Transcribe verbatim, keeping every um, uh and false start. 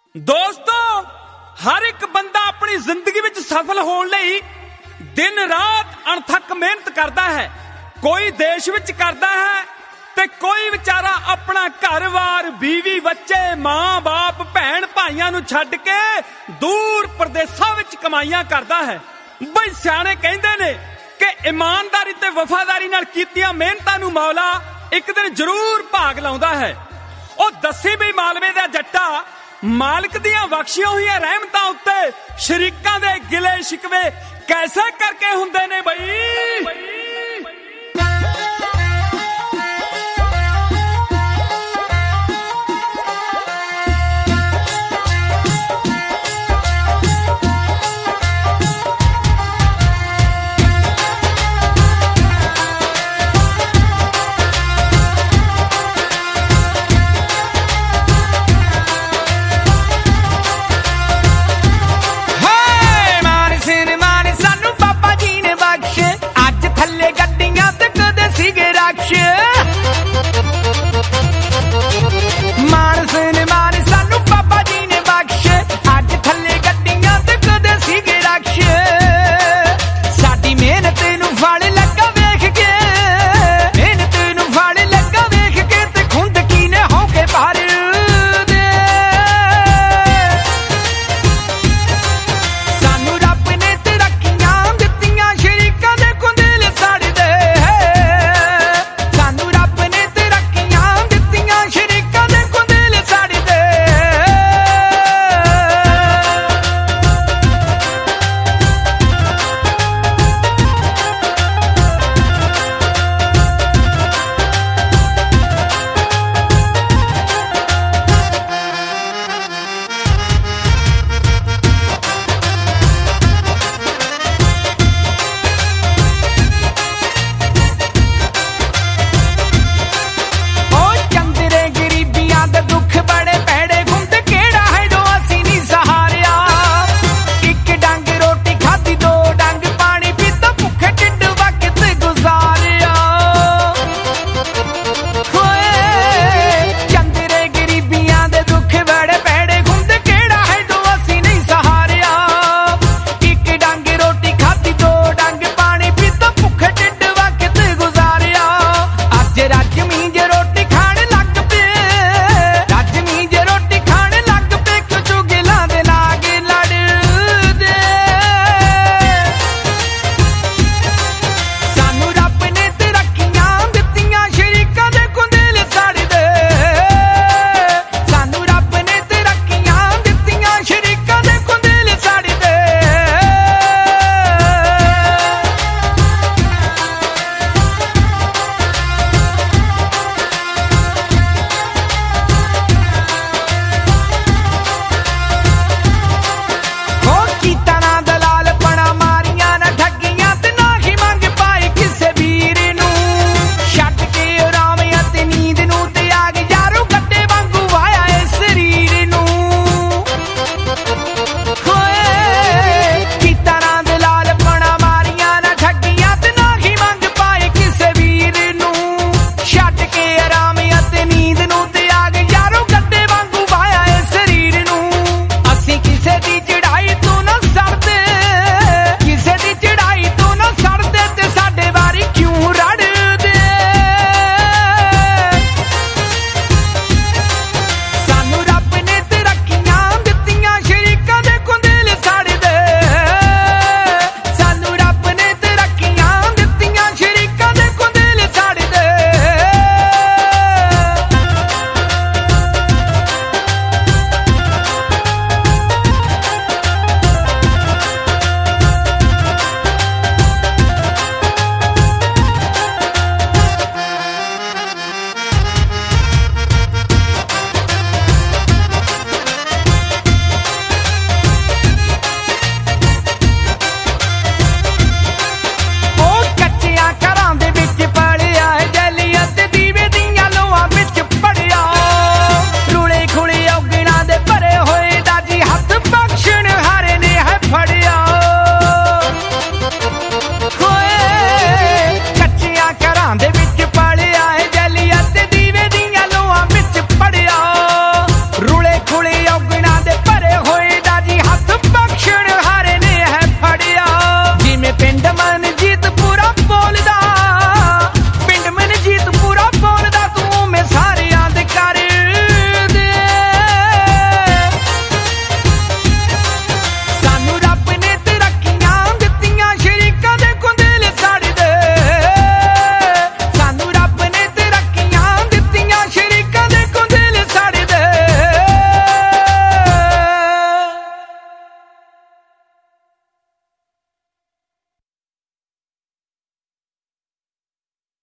ਦੋਸਤੋ, ਹਰ ਇੱਕ ਬੰਦਾ ਆਪਣੀ ਜ਼ਿੰਦਗੀ ਵਿੱਚ ਸਫਲ ਹੋਣ ਲਈ ਦਿਨ ਰਾਤ ਅਣਥੱਕ ਮਿਹਨਤ ਕਰਦਾ ਹੈ। ਕੋਈ ਦੇਸ਼ ਵਿੱਚ ਕਰਦਾ ਹੈ ਤੇ ਕੋਈ ਵਿਚਾਰਾ ਆਪਣਾ ਘਰ-ਬਾਰ, ਬੀਵੀ, ਬੱਚੇ, ਮਾਂ ਬਾਪ, ਭੈਣ ਭਾਈਆਂ ਨੂੰ ਛੱਡ ਕੇ ਦੂਰ ਪ੍ਰਦੇਸ਼ਾਂ ਵਿੱਚ ਕਮਾਈਆਂ ਕਰਦਾ ਹੈ। ਬਈ ਸਿਆਣੇ ਕਹਿੰਦੇ ਨੇ ਕਿ ਇਮਾਨਦਾਰੀ ਤੇ ਵਫਾਦਾਰੀ ਨਾਲ ਕੀਤੀਆਂ ਮਿਹਨਤਾਂ ਨੂੰ ਮੌਲਾ ਇੱਕ ਦਿਨ ਜ਼ਰੂਰ ਭਾਗ ਲਾਉਂਦਾ ਹੈ। ਉਹ ਦੱਸੀ ਵੀ ਮਾਲਵੇ ਦਾ ਜੱਟਾ, ਮਾਲਕ ਦੀਆਂ ਬਖਸ਼ੀਆਂ ਹੋਈਆਂ ਰਹਿਮਤਾਂ ਉੱਤੇ ਸ਼ਰੀਕਾਂ ਦੇ ਗਿਲੇ ਸ਼ਿਕਵੇ ਕੈਸੇ ਕਰਕੇ ਹੁੰਦੇ ਨੇ ਬਈ।